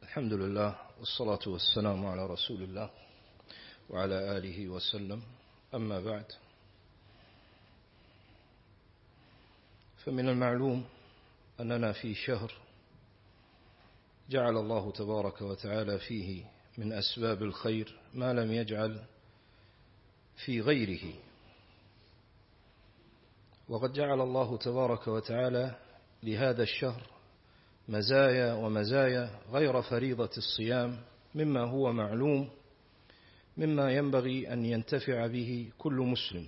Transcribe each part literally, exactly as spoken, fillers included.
الحمد لله والصلاة والسلام على رسول الله وعلى آله وسلم. أما بعد، فمن المعلوم أننا في شهر جعل الله تبارك وتعالى فيه من أسباب الخير ما لم يجعل في غيره، وقد جعل الله تبارك وتعالى لهذا الشهر مزايا ومزايا غير فريضة الصيام، مما هو معلوم، مما ينبغي أن ينتفع به كل مسلم.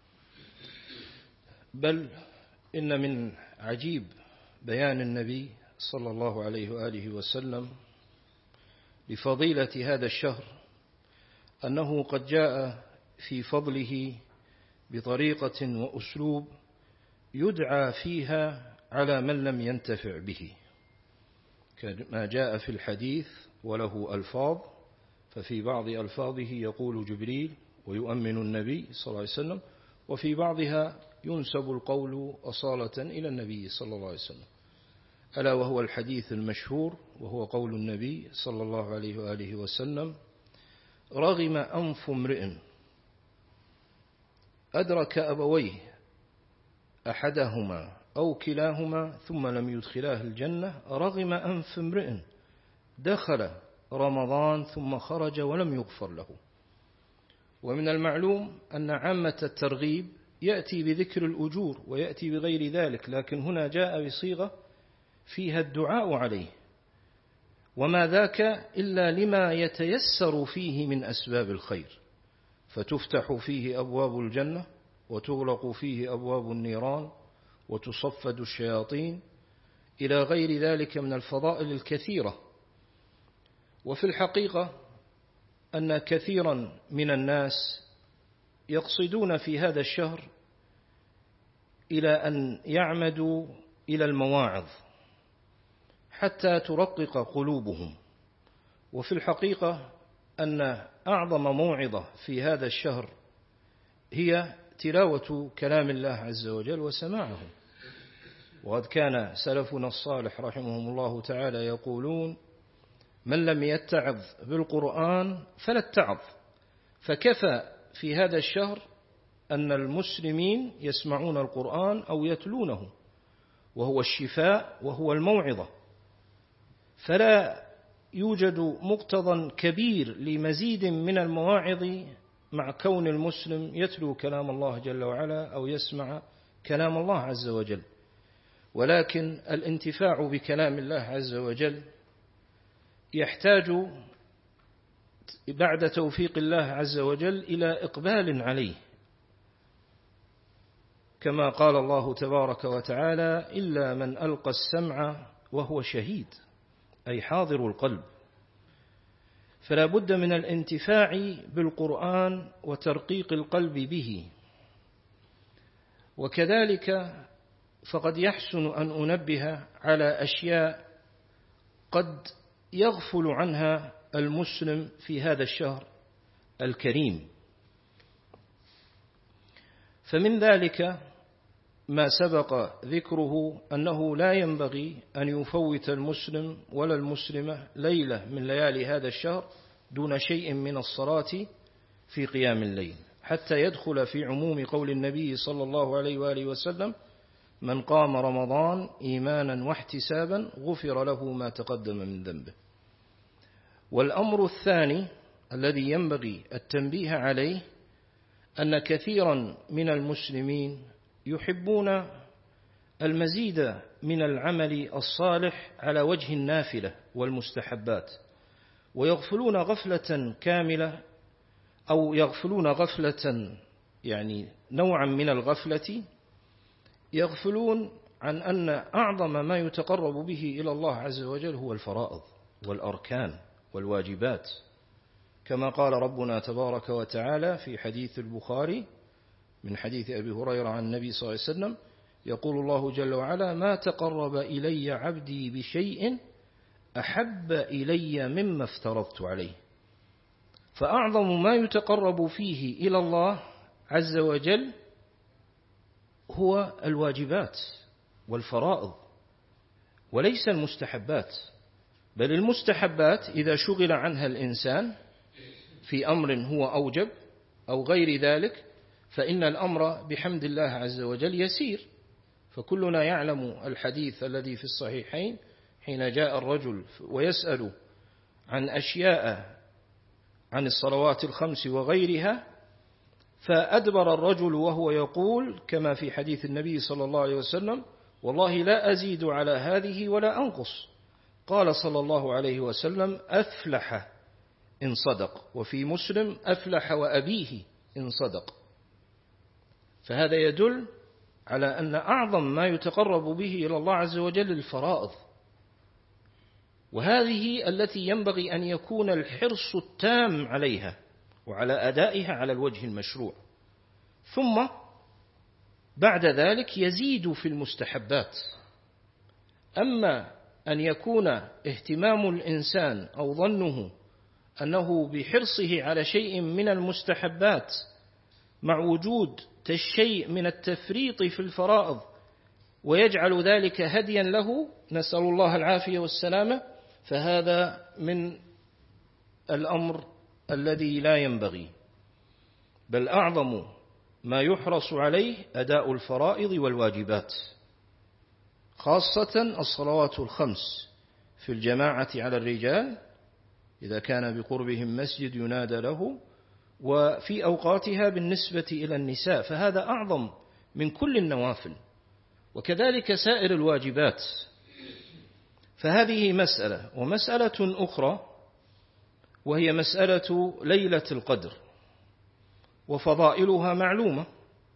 بل إن من عجيب بيان النبي صلى الله عليه وآله وسلم لفضيلة هذا الشهر أنه قد جاء في فضله بطريقة وأسلوب يدعى فيها على من لم ينتفع به، كما جاء في الحديث وله ألفاظ، ففي بعض ألفاظه يقول جبريل ويؤمن النبي صلى الله عليه وسلم، وفي بعضها ينسب القول أصالة إلى النبي صلى الله عليه وسلم، ألا وهو الحديث المشهور، وهو قول النبي صلى الله عليه وآله وسلم: رغم أنف امرئ أدرك أبويه أحدهما أو كلاهما ثم لم يدخلاه الجنة، رغم أنف امرئ دخل رمضان ثم خرج ولم يغفر له. ومن المعلوم أن عامة الترغيب يأتي بذكر الأجور ويأتي بغير ذلك، لكن هنا جاء بصيغة فيها الدعاء عليه، وما ذاك إلا لما يتيسر فيه من أسباب الخير، فتفتح فيه أبواب الجنة وتغلق فيه أبواب النيران وتصفد الشياطين إلى غير ذلك من الفضائل الكثيرة. وفي الحقيقة أن كثيرا من الناس يقصدون في هذا الشهر إلى أن يعمدوا إلى المواعظ حتى ترقق قلوبهم، وفي الحقيقة أن أعظم موعظة في هذا الشهر هي تلاوة كلام الله عز وجل وسماعه. وقد كان سلفنا الصالح رحمهم الله تعالى يقولون: من لم يتعظ بالقرآن فلا اتعظ. فكفى في هذا الشهر أن المسلمين يسمعون القرآن أو يتلونه، وهو الشفاء وهو الموعظة، فلا يوجد مقتضى كبير لمزيد من المواعظ مع كون المسلم يتلو كلام الله جل وعلا أو يسمع كلام الله عز وجل. ولكن الانتفاع بكلام الله عز وجل يحتاج بعد توفيق الله عز وجل إلى إقبال عليه، كما قال الله تبارك وتعالى: إلا من ألقى السمع وهو شهيد، أي حاضر القلب. فلا بد من الانتفاع بالقرآن وترقيق القلب به. وكذلك فقد يحسن أن أنبه على أشياء قد يغفل عنها المسلم في هذا الشهر الكريم. فمن ذلك ما سبق ذكره أنه لا ينبغي أن يفوت المسلم ولا المسلمة ليلة من ليالي هذا الشهر دون شيء من الصلاة في قيام الليل، حتى يدخل في عموم قول النبي صلى الله عليه وآله وسلم: من قام رمضان إيمانا واحتسابا غفر له ما تقدم من ذنبه. والأمر الثاني الذي ينبغي التنبيه عليه أن كثيرا من المسلمين يحبون المزيد من العمل الصالح على وجه النافلة والمستحبات، ويغفلون غفلة كاملة، أو يغفلون غفلة يعني نوعا من الغفلة، يغفلون عن أن أعظم ما يتقرب به إلى الله عز وجل هو الفرائض والأركان والواجبات، كما قال ربنا تبارك وتعالى في حديث البخاري من حديث أبي هريرة عن النبي صلى الله عليه وسلم: يقول الله جل وعلا: ما تقرب إلي عبدي بشيء أحب إلي مما افترضت عليه. فأعظم ما يتقرب فيه إلى الله عز وجل هو الواجبات والفرائض وليس المستحبات. بل المستحبات إذا شغل عنها الإنسان في أمر هو أوجب أو غير ذلك فإن الأمر بحمد الله عز وجل يسير. فكلنا يعلم الحديث الذي في الصحيحين حين جاء الرجل ويسأل عن أشياء عن الصلوات الخمس وغيرها، فأدبر الرجل وهو يقول كما في حديث النبي صلى الله عليه وسلم: والله لا أزيد على هذه ولا أنقص. قال صلى الله عليه وسلم: أفلح إن صدق، وفي مسلم: أفلح وأبيه إن صدق. فهذا يدل على أن أعظم ما يتقرب به إلى الله عز وجل الفرائض، وهذه التي ينبغي أن يكون الحرص التام عليها وعلى أدائها على الوجه المشروع. ثم بعد ذلك يزيد في المستحبات. أما أن يكون اهتمام الإنسان أو ظنه أنه بحرصه على شيء من المستحبات مع وجود الشيء من التفريط في الفرائض ويجعل ذلك هديا له، نسأل الله العافية والسلامة، فهذا من الأمر الذي لا ينبغي. بل أعظم ما يحرص عليه أداء الفرائض والواجبات، خاصة الصلوات الخمس في الجماعة على الرجال إذا كان بقربهم مسجد ينادى له، وفي أوقاتها بالنسبة إلى النساء، فهذا أعظم من كل النوافل، وكذلك سائر الواجبات. فهذه مسألة. ومسألة أخرى وهي مسألة ليلة القدر، وفضائلها معلومة،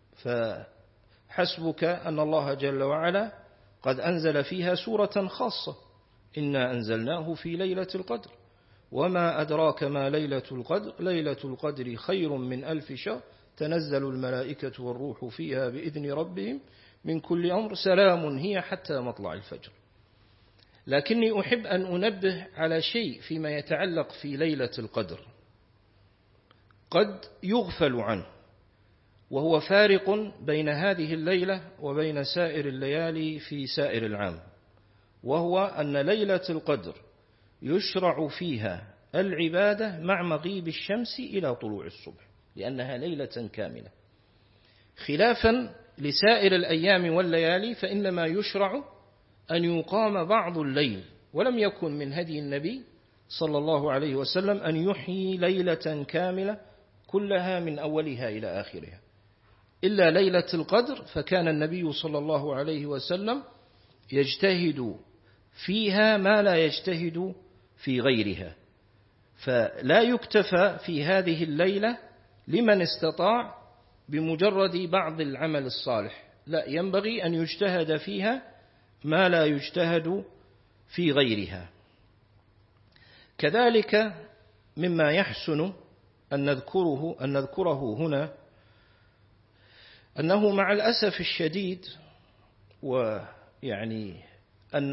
فحسبك أن الله جل وعلا قد أنزل فيها سورة خاصة: إنا أنزلناه في ليلة القدر، وما أدراك ما ليلة القدر، ليلة القدر خير من ألف شهر، تنزل الملائكة والروح فيها بإذن ربهم من كل أمر، سلام هي حتى مطلع الفجر. لكني أحب أن أنبه على شيء فيما يتعلق في ليلة القدر قد يغفل عنه، وهو فارق بين هذه الليلة وبين سائر الليالي في سائر العام، وهو أن ليلة القدر يشرع فيها العبادة مع مغيب الشمس إلى طلوع الصبح، لأنها ليلة كاملة، خلافا لسائر الأيام والليالي فإنما يشرع أن يقام بعض الليل. ولم يكن من هدي النبي صلى الله عليه وسلم أن يحيي ليلة كاملة كلها من أولها إلى آخرها، إلا ليلة القدر، فكان النبي صلى الله عليه وسلم يجتهد فيها ما لا يجتهد في غيرها. فلا يكتفى في هذه الليلة لمن استطاع بمجرد بعض العمل الصالح، لا، ينبغي أن يجتهد فيها ما لا يجتهد في غيرها. كذلك مما يحسن أن نذكره, أن نذكره هنا أنه مع الأسف الشديد، ويعني أن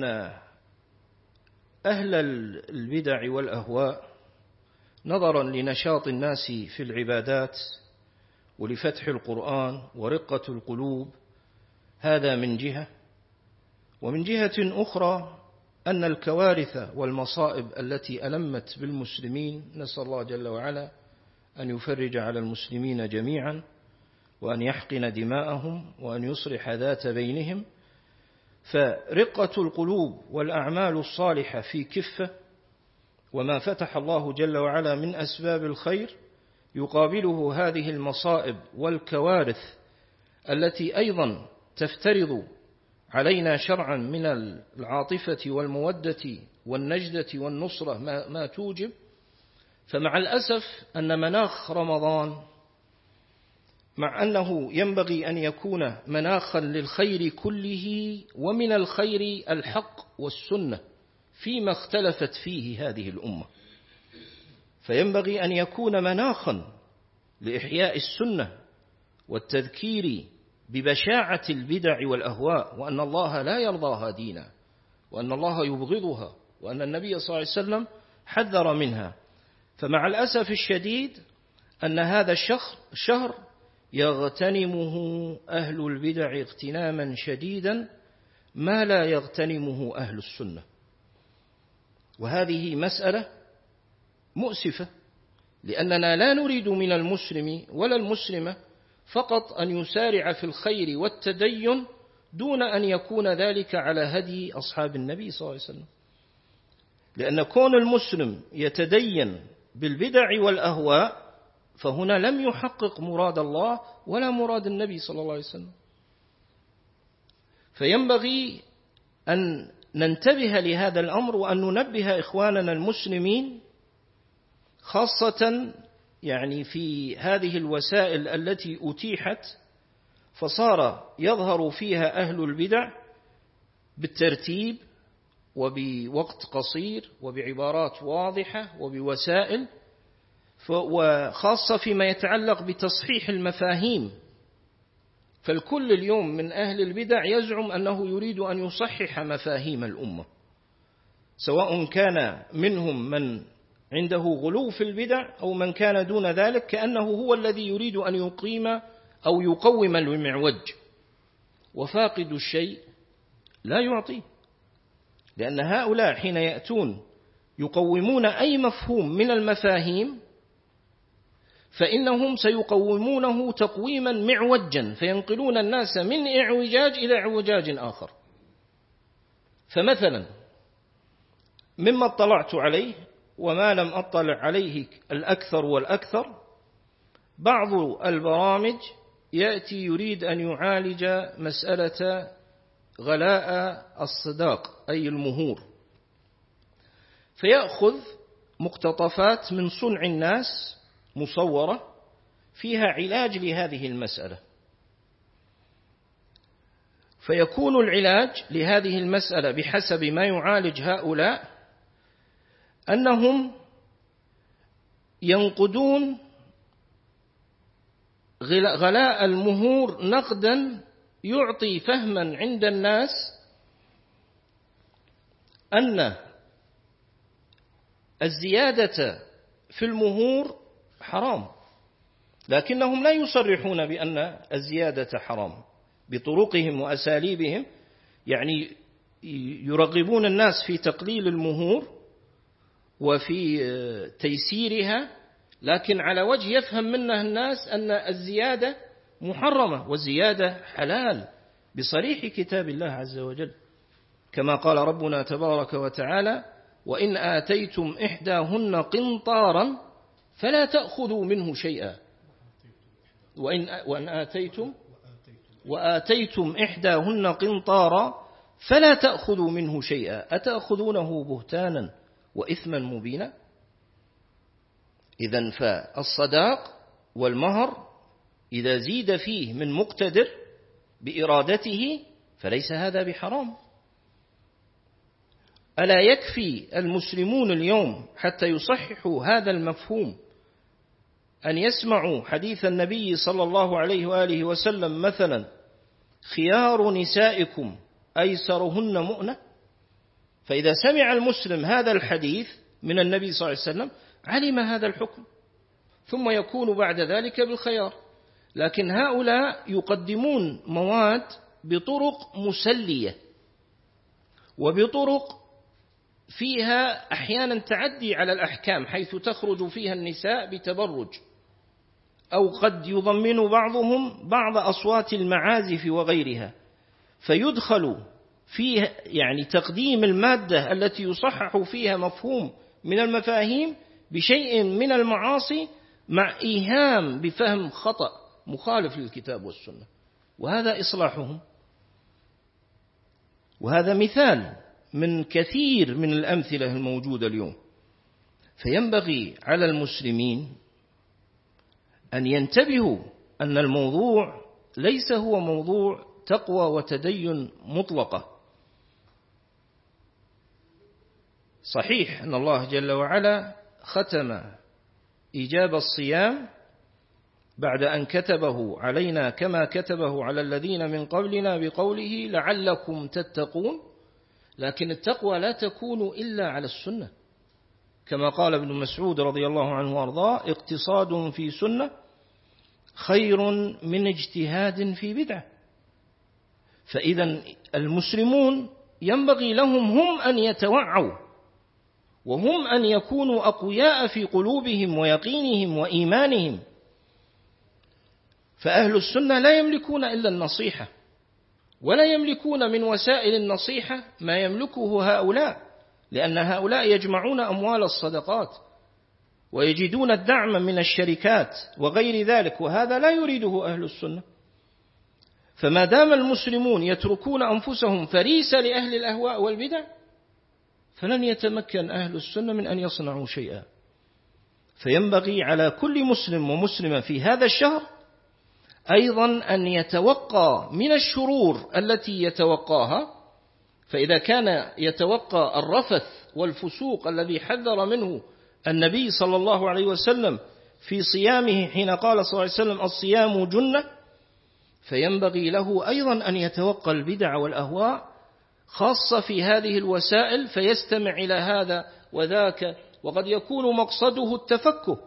أهل البدع والأهواء نظرا لنشاط الناس في العبادات ولفتح القرآن ورقة القلوب، هذا من جهة، ومن جهة أخرى أن الكوارث والمصائب التي ألمت بالمسلمين، نسأل الله جل وعلا أن يفرج على المسلمين جميعا وأن يحقن دماءهم وأن يصلح ذات بينهم. فرقة القلوب والأعمال الصالحة في كفة، وما فتح الله جل وعلا من أسباب الخير يقابله هذه المصائب والكوارث التي أيضا تفترض علينا شرعا من العاطفة والمودة والنجدة والنصرة ما, ما توجب. فمع الأسف أن مناخ رمضان مع أنه ينبغي أن يكون مناخا للخير كله، ومن الخير الحق والسنة فيما اختلفت فيه هذه الأمة، فينبغي أن يكون مناخا لإحياء السنة والتذكير ببشاعة البدع والأهواء، وأن الله لا يرضاها دينا، وأن الله يبغضها، وأن النبي صلى الله عليه وسلم حذر منها. فمع الأسف الشديد أن هذا الشهر يغتنمه أهل البدع اغتناما شديدا ما لا يغتنمه أهل السنة. وهذه مسألة مؤسفة، لأننا لا نريد من المسلم ولا المسلمة فقط أن يسارع في الخير والتدين دون أن يكون ذلك على هدي أصحاب النبي صلى الله عليه وسلم. لأن كون المسلم يتدين بالبدع والأهواء فهنا لم يحقق مراد الله ولا مراد النبي صلى الله عليه وسلم. فينبغي أن ننتبه لهذا الأمر وأن ننبه إخواننا المسلمين خاصة يعني في هذه الوسائل التي أتيحت، فصار يظهر فيها أهل البدع بالترتيب وبوقت قصير وبعبارات واضحة وبوسائل، وخاصة فيما يتعلق بتصحيح المفاهيم. فالكل اليوم من أهل البدع يزعم أنه يريد أن يصحح مفاهيم الأمة، سواء كان منهم من عنده غلو في البدع أو من كان دون ذلك، كأنه هو الذي يريد أن يقيم أو يقوم المعوج، وفاقد الشيء لا يعطيه. لأن هؤلاء حين يأتون يقومون أي مفهوم من المفاهيم فإنهم سيقومونه تقويما معوجا، فينقلون الناس من إعوجاج إلى إعوجاج آخر. فمثلا مما اطلعت عليه وما لم أطلع عليه الأكثر والأكثر، بعض البرامج يأتي يريد أن يعالج مسألة غلاء الصداق أي المهور، فيأخذ مقتطفات من صنع الناس مصورة فيها علاج لهذه المسألة، فيكون العلاج لهذه المسألة بحسب ما يعالج هؤلاء أنهم ينقدون غلاء المهور نقدا يعطي فهما عند الناس أن الزيادة في المهور حرام، لكنهم لا يصرحون بأن الزيادة حرام بطرقهم وأساليبهم، يعني يرغبون الناس في تقليل المهور وفي تيسيرها، لكن على وجه يفهم منه الناس أن الزيادة محرمة والزيادة حلال بصريح كتاب الله عز وجل، كما قال ربنا تبارك وتعالى: وإن آتيتم إحداهن قنطارا فلا تأخذوا منه شيئا وإن, وإن آتيتم وآتيتم إحداهن قنطارا فلا تأخذوا منه شيئا أتأخذونه بهتانا وإثما مبينا. إذن فالصداق والمهر إذا زيد فيه من مقتدر بإرادته فليس هذا بحرام. ألا يكفي المسلمون اليوم حتى يصححوا هذا المفهوم أن يسمعوا حديث النبي صلى الله عليه وآله وسلم مثلا: خيار نسائكم أيسرهن مؤنة؟ فإذا سمع المسلم هذا الحديث من النبي صلى الله عليه وسلم علم هذا الحكم، ثم يكون بعد ذلك بالخيار. لكن هؤلاء يقدمون مواد بطرق مسلية وبطرق فيها أحيانا تعدي على الأحكام، حيث تخرج فيها النساء بتبرج، أو قد يضمن بعضهم بعض أصوات المعازف وغيرها، فيدخل فيه يعني تقديم المادة التي يصحح فيها مفهوم من المفاهيم بشيء من المعاصي مع إيهام بفهم خطأ مخالف للكتاب والسنة، وهذا إصلاحهم. وهذا مثال من كثير من الأمثلة الموجودة اليوم. فينبغي على المسلمين أن ينتبهوا أن الموضوع ليس هو موضوع تقوى وتدين مطلقة. صحيح أن الله جل وعلا ختم إيجاب الصيام بعد أن كتبه علينا كما كتبه على الذين من قبلنا بقوله: لعلكم تتقون. لكن التقوى لا تكون إلا على السنة، كما قال ابن مسعود رضي الله عنه وارضاه: اقتصاد في سنة خير من اجتهاد في بدعة. فإذا المسلمون ينبغي لهم هم أن يتوعوا وهم أن يكونوا أقوياء في قلوبهم ويقينهم وإيمانهم. فأهل السنة لا يملكون إلا النصيحة، ولا يملكون من وسائل النصيحة ما يملكه هؤلاء، لأن هؤلاء يجمعون أموال الصدقات ويجدون الدعم من الشركات وغير ذلك، وهذا لا يريده أهل السنة. فما دام المسلمون يتركون أنفسهم فريسة لأهل الأهواء والبدع، فلن يتمكن أهل السنة من أن يصنعوا شيئا. فينبغي على كل مسلم ومسلمة في هذا الشهر أيضا أن يتوقى من الشرور التي يتوقاها. فإذا كان يتوقى الرفث والفسوق الذي حذر منه النبي صلى الله عليه وسلم في صيامه حين قال صلى الله عليه وسلم الصيام جنة، فينبغي له أيضا أن يتوقى البدع والأهواء خاصة في هذه الوسائل، فيستمع إلى هذا وذاك، وقد يكون مقصده التفكه،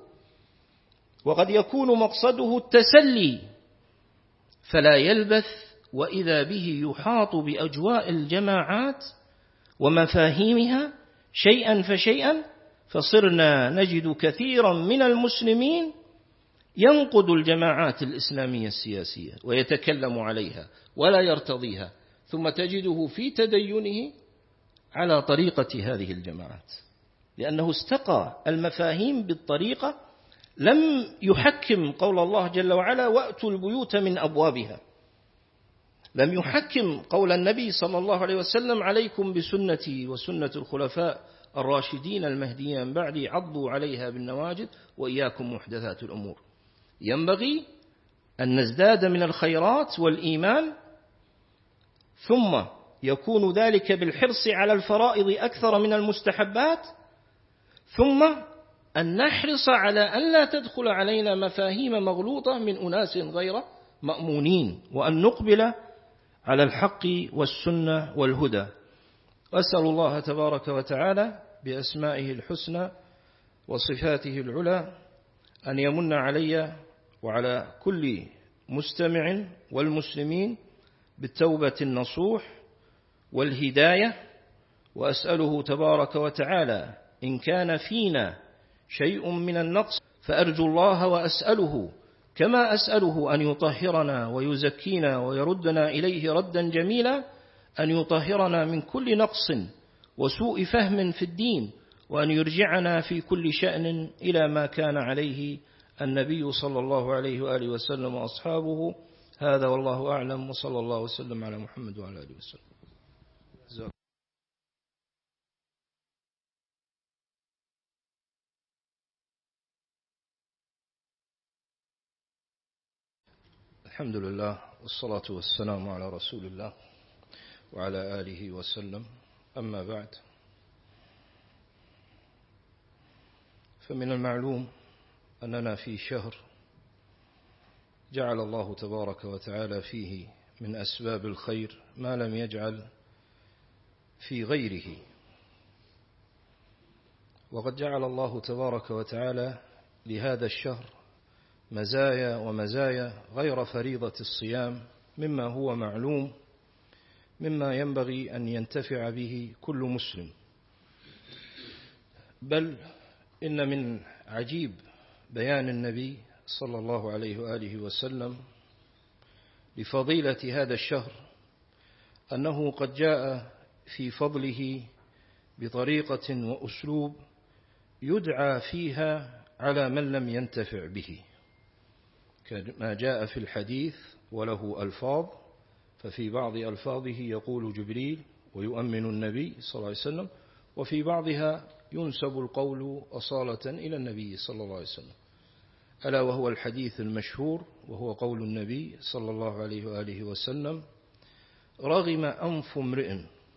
وقد يكون مقصده التسلي، فلا يلبث وإذا به يحاط بأجواء الجماعات ومفاهيمها شيئا فشيئا، فصرنا نجد كثيرا من المسلمين ينقد الجماعات الإسلامية السياسية ويتكلم عليها ولا يرتضيها، ثم تجده في تدينه على طريقة هذه الجماعات، لأنه استقى المفاهيم بالطريقة، لم يحكم قول الله جل وعلا وأتوا البيوت من أبوابها، لم يحكم قول النبي صلى الله عليه وسلم عليكم بسنتي وسنة الخلفاء الراشدين المهديين بعدي عضوا عليها بالنواجذ وإياكم محدثات الأمور. ينبغي أن نزداد من الخيرات والإيمان، ثم يكون ذلك بالحرص على الفرائض أكثر من المستحبات، ثم أن نحرص على أن لا تدخل علينا مفاهيم مغلوطة من أناس غير مأمونين، وأن نقبل على الحق والسنة والهدى. أسأل الله تبارك وتعالى بأسمائه الحسنى وصفاته العلى أن يمن علي وعلى كل مستمع والمسلمين بالتوبة النصوح والهداية، وأسأله تبارك وتعالى إن كان فينا شيء من النقص فأرجو الله وأسأله، كما أسأله أن يطهرنا ويزكينا ويردنا إليه ردا جميلا، أن يطهرنا من كل نقص وسوء فهم في الدين، وأن يرجعنا في كل شأن إلى ما كان عليه النبي صلى الله عليه وآله وسلم وأصحابه. هذا والله أعلم، وصلى الله وسلم على محمد وعلى آله وسلم. الحمد لله والصلاة والسلام على رسول الله وعلى آله وسلم. أما بعد، فمن المعلوم أننا في شهر جعل الله تبارك وتعالى فيه من أسباب الخير ما لم يجعل في غيره، وقد جعل الله تبارك وتعالى لهذا الشهر مزايا ومزايا غير فريضة الصيام، مما هو معلوم، مما ينبغي أن ينتفع به كل مسلم. بل إن من عجيب بيان النبي صلى الله عليه وآله وسلم لفضيلة هذا الشهر أنه قد جاء في فضله بطريقة وأسلوب يدعى فيها على من لم ينتفع به، كما جاء في الحديث وله ألفاظ، ففي بعض ألفاظه يقول جبريل ويؤمن النبي صلى الله عليه وسلم، وفي بعضها ينسب القول أصالة إلى النبي صلى الله عليه وسلم، ألا وهو الحديث المشهور، وهو قول النبي صلى الله عليه وآله وسلم: رغم أنف امرئ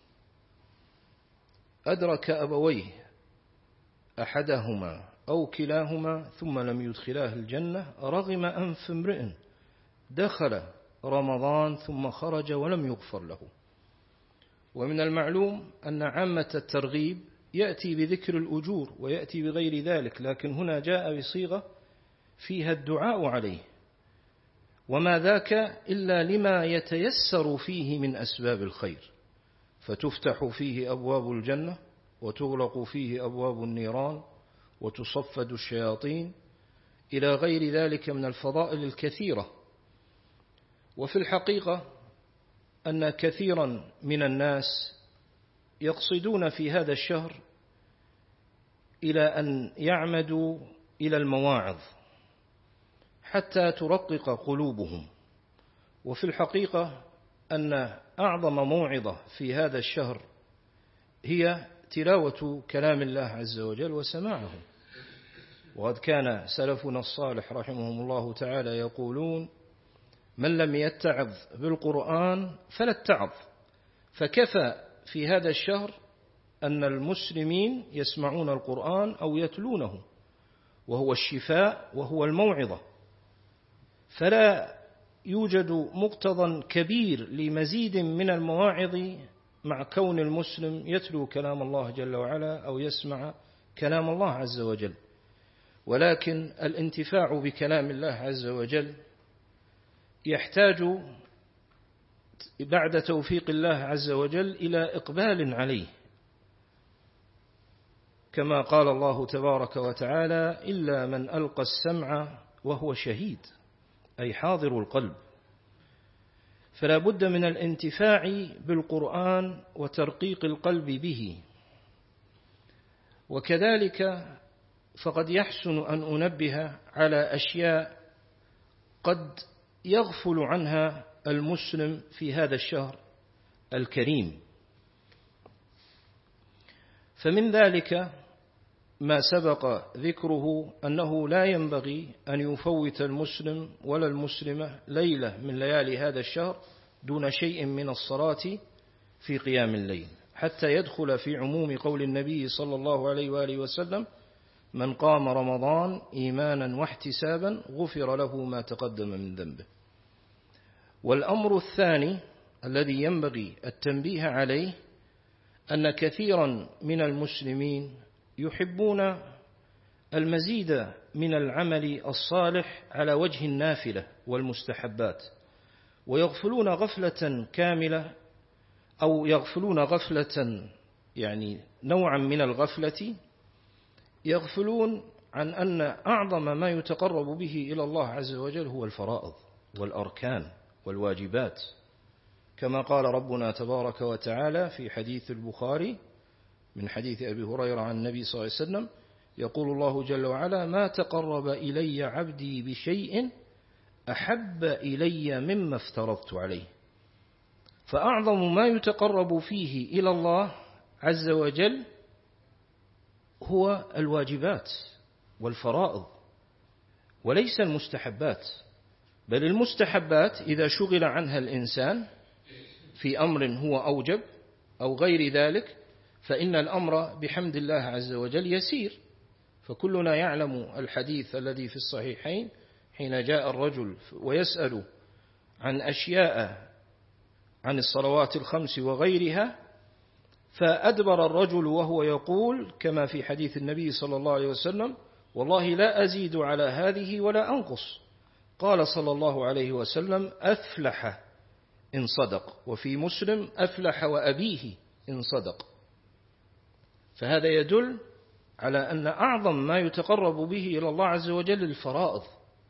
أدرك أبويه أحدهما أو كلاهما ثم لم يدخلاه الجنة، رغم أنف امرئ دخل رمضان ثم خرج ولم يغفر له. ومن المعلوم أن عامة الترغيب يأتي بذكر الأجور ويأتي بغير ذلك، لكن هنا جاء بصيغة فيها الدعاء عليه، وما ذاك إلا لما يتيسر فيه من أسباب الخير، فتفتح فيه أبواب الجنة وتغلق فيه أبواب النيران وتصفد الشياطين إلى غير ذلك من الفضائل الكثيرة. وفي الحقيقة أن كثيرا من الناس يقصدون في هذا الشهر إلى أن يعمدوا إلى المواعظ حتى ترقق قلوبهم. وفي الحقيقة أن أعظم موعظة في هذا الشهر هي تلاوة كلام الله عز وجل وسماعه. وقد كان سلفنا الصالح رحمهم الله تعالى يقولون: من لم يتعظ بالقرآن فلا اتعظ. فكفى في هذا الشهر أن المسلمين يسمعون القرآن أو يتلونه، وهو الشفاء وهو الموعظة. فلا يوجد مقتضى كبير لمزيد من المواعظ مع كون المسلم يتلو كلام الله جل وعلا أو يسمع كلام الله عز وجل. ولكن الانتفاع بكلام الله عز وجل يحتاج بعد توفيق الله عز وجل إلى إقبال عليه، كما قال الله تبارك وتعالى: إلا من ألقى السمع وهو شهيد، أي حاضر القلب. فلا بد من الانتفاع بالقرآن وترقيق القلب به. وكذلك فقد يحسن أن أنبه على أشياء قد يغفل عنها المسلم في هذا الشهر الكريم. فمن ذلك ما سبق ذكره أنه لا ينبغي أن يفوت المسلم ولا المسلمة ليلة من ليالي هذا الشهر دون شيء من الصلاة في قيام الليل، حتى يدخل في عموم قول النبي صلى الله عليه وآله وسلم: من قام رمضان إيمانا واحتسابا غفر له ما تقدم من ذنبه. والأمر الثاني الذي ينبغي التنبيه عليه أن كثيرا من المسلمين يحبون المزيد من العمل الصالح على وجه النافلة والمستحبات، ويغفلون غفلة كاملة أو يغفلون غفلة يعني نوعا من الغفلة، يغفلون عن أن أعظم ما يتقرب به إلى الله عز وجل هو الفرائض والأركان والواجبات، كما قال ربنا تبارك وتعالى في حديث البخاري من حديث أبي هريرة عن النبي صلى الله عليه وسلم: يقول الله جل وعلا: ما تقرب إلي عبدي بشيء أحب إلي مما افترضت عليه. فأعظم ما يتقرب فيه إلى الله عز وجل هو الواجبات والفرائض وليس المستحبات. بل المستحبات إذا شغل عنها الإنسان في أمر هو أوجب أو غير ذلك فإن الأمر بحمد الله عز وجل يسير. فكلنا يعلم الحديث الذي في الصحيحين حين جاء الرجل ويسأل عن أشياء عن الصلوات الخمس وغيرها، فأدبر الرجل وهو يقول كما في حديث النبي صلى الله عليه وسلم: والله لا أزيد على هذه ولا أنقص. قال صلى الله عليه وسلم: أفلح إن صدق. وفي مسلم: أفلح وأبيه إن صدق. فهذا يدل على أن أعظم ما يتقرب به إلى الله عز وجل الفرائض،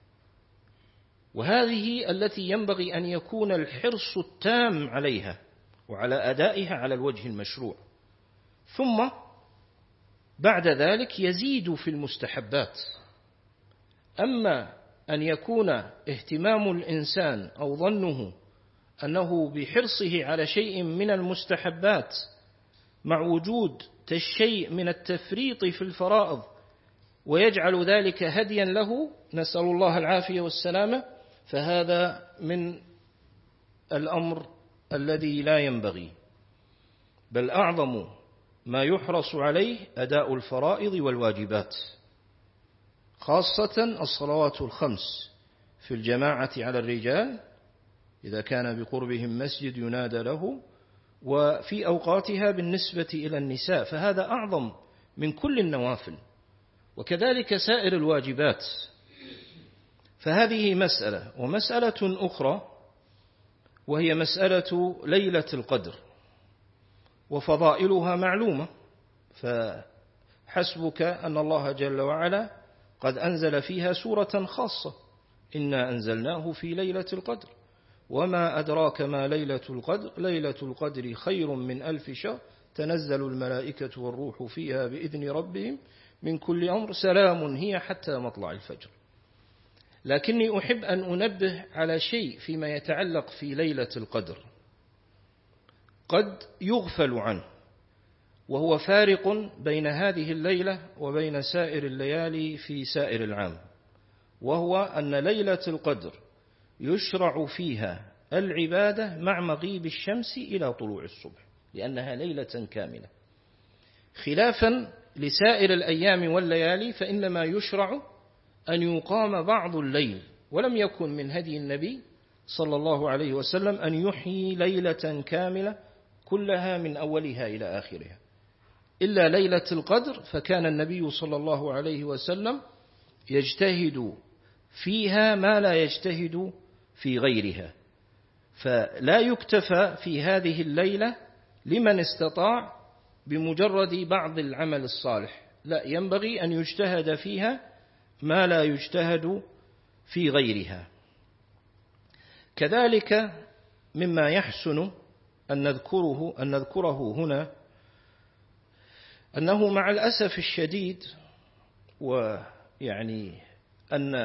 وهذه التي ينبغي أن يكون الحرص التام عليها وعلى أدائها على الوجه المشروع. ثم بعد ذلك يزيد في المستحبات. أما أن يكون اهتمام الإنسان أو ظنه أنه بحرصه على شيء من المستحبات مع وجود الشيء من التفريط في الفرائض ويجعل ذلك هديا له، نسأل الله العافية والسلامة، فهذا من الأمر الذي لا ينبغي. بل أعظم ما يحرص عليه أداء الفرائض والواجبات، خاصة الصلوات الخمس في الجماعة على الرجال إذا كان بقربهم مسجد ينادى له، وفي أوقاتها بالنسبة إلى النساء، فهذا أعظم من كل النوافل، وكذلك سائر الواجبات. فهذه مسألة. ومسألة أخرى وهي مسألة ليلة القدر، وفضائلها معلومة. فحسبك أن الله جل وعلا قد أنزل فيها سورة خاصة: إنا أنزلناه في ليلة القدر وما أدراك ما ليلة القدر ليلة القدر خير من ألف شهر تنزل الملائكة والروح فيها بإذن ربهم من كل أمر سلام هي حتى مطلع الفجر. لكني أحب أن أنبه على شيء فيما يتعلق في ليلة القدر قد يغفل عنه، وهو فارق بين هذه الليلة وبين سائر الليالي في سائر العام، وهو أن ليلة القدر يشرع فيها العبادة مع مغيب الشمس إلى طلوع الصبح، لأنها ليلة كاملة، خلافا لسائر الأيام والليالي فإنما يشرع أن يقام بعض الليل، ولم يكن من هدي النبي صلى الله عليه وسلم أن يحيي ليلة كاملة كلها من أولها إلى آخرها، إلا ليلة القدر فكان النبي صلى الله عليه وسلم يجتهد فيها ما لا يجتهد في غيرها، فلا يكتفى في هذه الليلة لمن استطاع بمجرد بعض العمل الصالح، لا، ينبغي أن يجتهد فيها ما لا يجتهد في غيرها. كذلك مما يحسن أن نذكره, أن نذكره هنا أنه مع الأسف الشديد، ويعني أن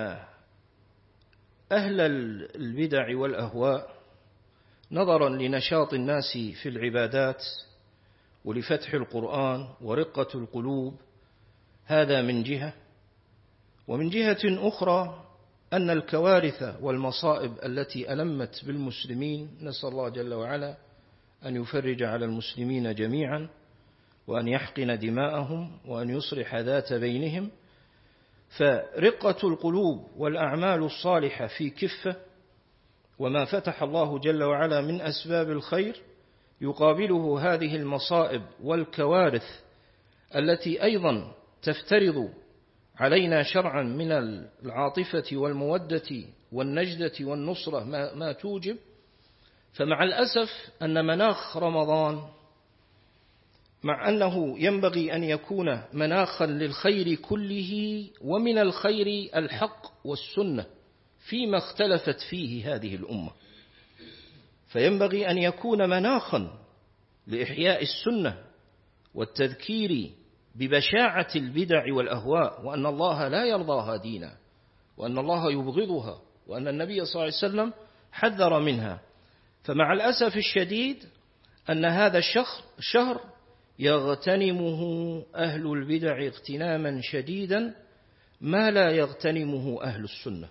أهل البدع والأهواء نظرا لنشاط الناس في العبادات ولفتح القرآن ورقة القلوب، هذا من جهة، ومن جهة أخرى أن الكوارث والمصائب التي ألمت بالمسلمين نسأل الله جل وعلا أن يفرج على المسلمين جميعا وأن يحقن دماءهم وأن يصلح ذات بينهم، فرقة القلوب والأعمال الصالحة في كفة، وما فتح الله جل وعلا من أسباب الخير يقابله هذه المصائب والكوارث التي أيضا تفترض علينا شرعا من العاطفة والمودة والنجدة والنصرة ما, ما توجب. فمع الأسف أن مناخ رمضان مع أنه ينبغي أن يكون مناخا للخير كله ومن الخير الحق والسنة فيما اختلفت فيه هذه الأمة، فينبغي أن يكون مناخا لإحياء السنة والتذكير ببشاعة البدع والأهواء، وأن الله لا يرضاها دينا، وأن الله يبغضها، وأن النبي صلى الله عليه وسلم حذر منها. فمع الأسف الشديد أن هذا الشهر يغتنمه أهل البدع اغتناما شديدا ما لا يغتنمه أهل السنة،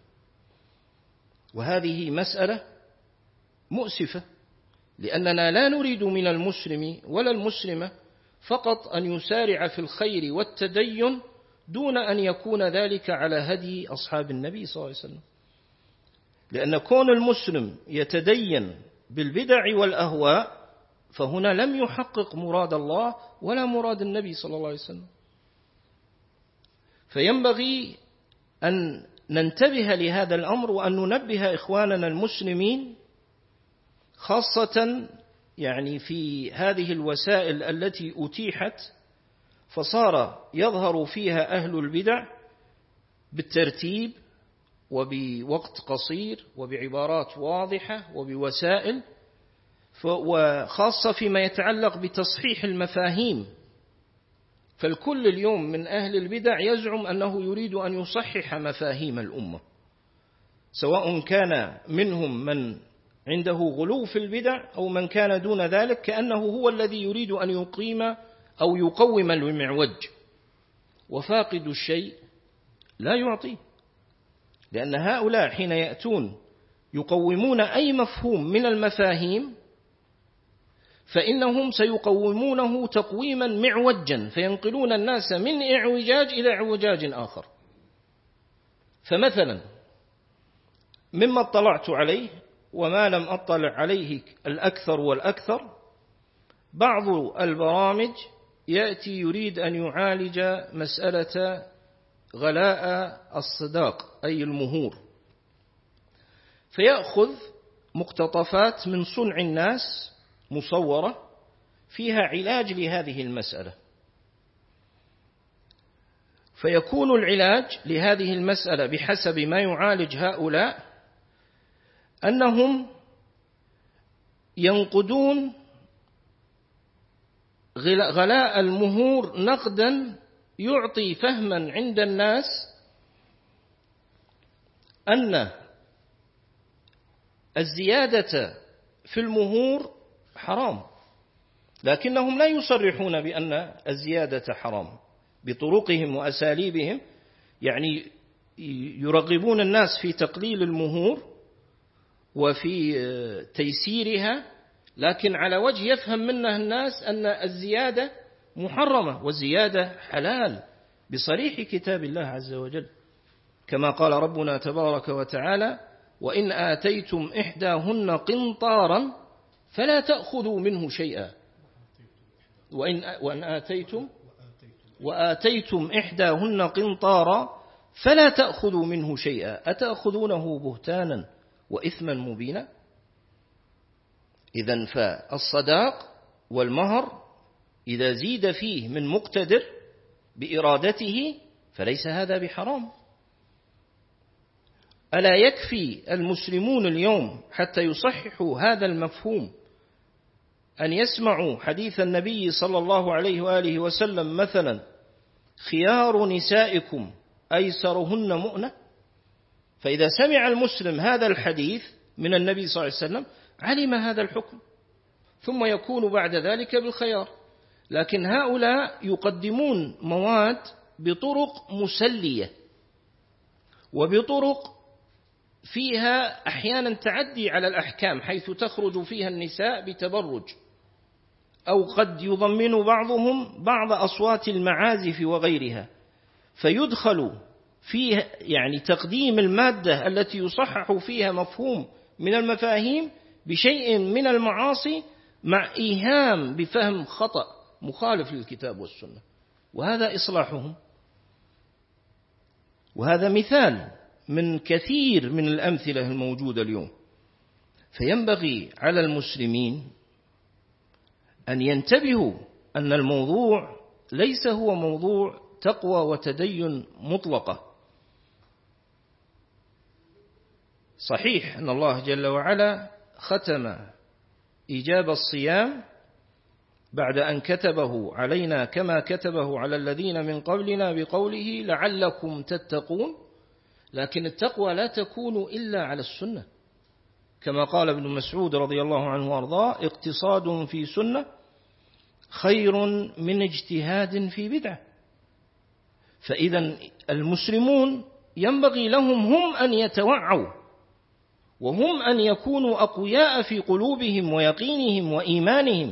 وهذه مسألة مؤسفة، لأننا لا نريد من المسلم ولا المسلمة فقط أن يسارع في الخير والتدين دون أن يكون ذلك على هدي أصحاب النبي صلى الله عليه وسلم، لأن كون المسلم يتدين بالبدع والأهواء فهنا لم يحقق مراد الله ولا مراد النبي صلى الله عليه وسلم. فينبغي أن ننتبه لهذا الأمر وأن ننبه إخواننا المسلمين خاصة يعني في هذه الوسائل التي أتيحت، فصار يظهر فيها أهل البدع بالترتيب وبوقت قصير وبعبارات واضحة وبوسائل، وخاصة فيما يتعلق بتصحيح المفاهيم، فالكل اليوم من أهل البدع يزعم أنه يريد أن يصحح مفاهيم الأمة، سواء كان منهم من عنده غلو في البدع أو من كان دون ذلك، كأنه هو الذي يريد أن يقيم أو يقوم المعوج، وفاقد الشيء لا يعطيه، لأن هؤلاء حين يأتون يقومون أي مفهوم من المفاهيم فإنهم سيقومونه تقويما معوجا، فينقلون الناس من إعوجاج إلى إعوجاج آخر. فمثلا مما اطلعت عليه وما لم أطلع عليه الأكثر والأكثر، بعض البرامج يأتي يريد أن يعالج مسألة غلاء الصداق أي المهور، فيأخذ مقتطفات من صنع الناس مصورة فيها علاج لهذه المسألة، فيكون العلاج لهذه المسألة بحسب ما يعالج هؤلاء أنهم ينقدون غلاء المهور نقدا يعطي فهما عند الناس أن الزيادة في المهور حرام، لكنهم لا يصرحون بأن الزيادة حرام بطرقهم وأساليبهم، يعني يرغبون الناس في تقليل المهور وفي تيسيرها، لكن على وجه يفهم منه الناس أن الزيادة محرمة والزيادة حلال بصريح كتاب الله عز وجل، كما قال ربنا تبارك وتعالى: وإن آتيتم إحداهن قنطارا فلا تأخذوا منه شيئا وإن, وإن آتيتم وآتيتم إحداهن قنطارا فلا تأخذوا منه شيئا أتأخذونه بهتانا وإثما مبينا. إذن فالصداق والمهر إذا زيد فيه من مقتدر بإرادته فليس هذا بحرام. ألا يكفي المسلمون اليوم حتى يصححوا هذا المفهوم أن يسمعوا حديث النبي صلى الله عليه وآله وسلم مثلا: خيار نسائكم أيسرهن مؤنة؟ فإذا سمع المسلم هذا الحديث من النبي صلى الله عليه وسلم علم هذا الحكم، ثم يكون بعد ذلك بالخيار. لكن هؤلاء يقدمون مواد بطرق مسلية وبطرق فيها أحيانا تعدي على الأحكام، حيث تخرج فيها النساء بتبرج، أو قد يضمن بعضهم بعض أصوات المعازف وغيرها، فيدخل فيه يعني تقديم المادة التي يصحح فيها مفهوم من المفاهيم بشيء من المعاصي مع إيهام بفهم خطأ مخالف للكتاب والسنة، وهذا إصلاحهم. وهذا مثال من كثير من الأمثلة الموجودة اليوم. فينبغي على المسلمين أن ينتبهوا أن الموضوع ليس هو موضوع تقوى وتدين مطلقة. صحيح أن الله جل وعلا ختم إيجاب الصيام بعد أن كتبه علينا كما كتبه على الذين من قبلنا بقوله: لعلكم تتقون. لكن التقوى لا تكون إلا على السنة، كما قال ابن مسعود رضي الله عنه وارضاه: اقتصاد في سنة خير من اجتهاد في بدعة. فإذا المسلمون ينبغي لهم هم أن يتوعوا، وهم أن يكونوا أقوياء في قلوبهم ويقينهم وإيمانهم.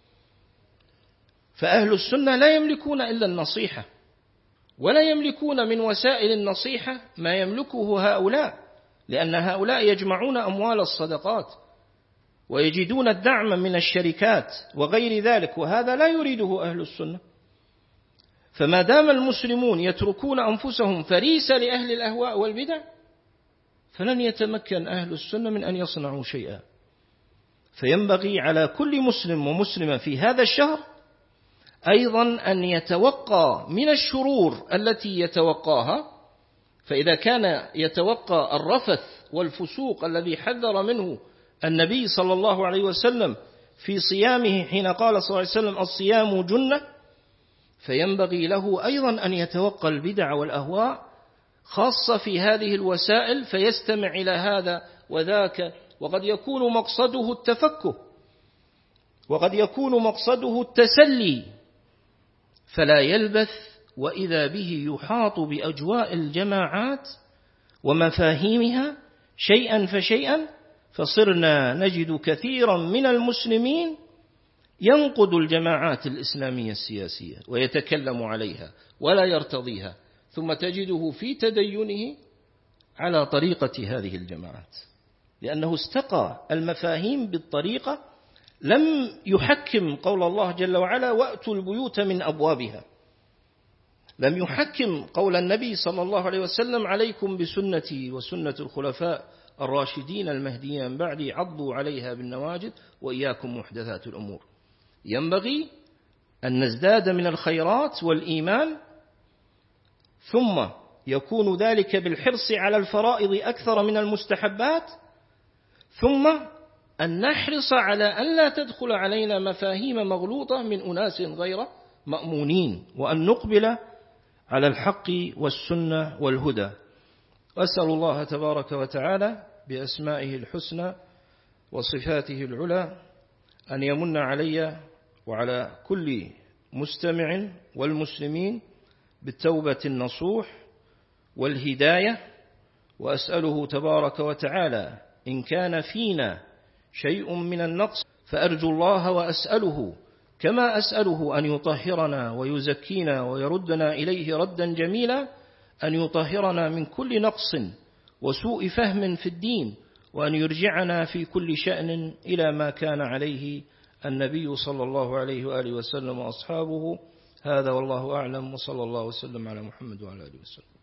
فأهل السنة لا يملكون إلا النصيحة، ولا يملكون من وسائل النصيحة ما يملكه هؤلاء، لأن هؤلاء يجمعون أموال الصدقات ويجدون الدعم من الشركات وغير ذلك، وهذا لا يريده أهل السنة. فما دام المسلمون يتركون أنفسهم فريسة لأهل الأهواء والبدع، فلن يتمكن أهل السنة من أن يصنعوا شيئا. فينبغي على كل مسلم ومسلمة في هذا الشهر أيضا أن يتوقى من الشرور التي يتوقاها. فإذا كان يتوقى الرفث والفسوق الذي حذر منه النبي صلى الله عليه وسلم في صيامه حين قال صلى الله عليه وسلم: الصيام جنة، فينبغي له أيضا أن يتوقى البدع والأهواء، خاصة في هذه الوسائل، فيستمع إلى هذا وذاك. وقد يكون مقصده التفكه، وقد يكون مقصده التسلي، فلا يلبث وإذا به يحاط بأجواء الجماعات ومفاهيمها شيئا فشيئا، فصرنا نجد كثيرا من المسلمين ينقد الجماعات الإسلامية السياسية ويتكلم عليها ولا يرتضيها، ثم تجده في تدينه على طريقة هذه الجماعات، لأنه استقى المفاهيم بالطريقة، لم يحكم قول الله جل وعلا: وأتوا البيوت من أبوابها. لم يحكم قول النبي صلى الله عليه وسلم: عليكم بسنتي وسنة الخلفاء الراشدين المهديين بعدي عضوا عليها بالنواجذ وإياكم محدثات الأمور. ينبغي أن نزداد من الخيرات والإيمان ثم يكون ذلك بالحرص على الفرائض أكثر من المستحبات، ثم أن نحرص على أن لا تدخل علينا مفاهيم مغلوطة من أناس غير مأمونين، وأن نقبل على الحق والسنة والهدى. أسأل الله تبارك وتعالى بأسمائه الحسنى وصفاته العلى أن يمن علي وعلى كل مستمع والمسلمين بالتوبة النصوح والهداية، وأسأله تبارك وتعالى إن كان فينا شيء من النقص فأرجو الله وأسأله كما أسأله أن يطهرنا ويزكينا ويردنا إليه ردا جميلا، أن يطهرنا من كل نقص وسوء فهم في الدين، وأن يرجعنا في كل شأن إلى ما كان عليه النبي صلى الله عليه وآله وسلم وأصحابه. هذا والله أعلم، وصلى الله وسلم على محمد وعلى آله وسلم.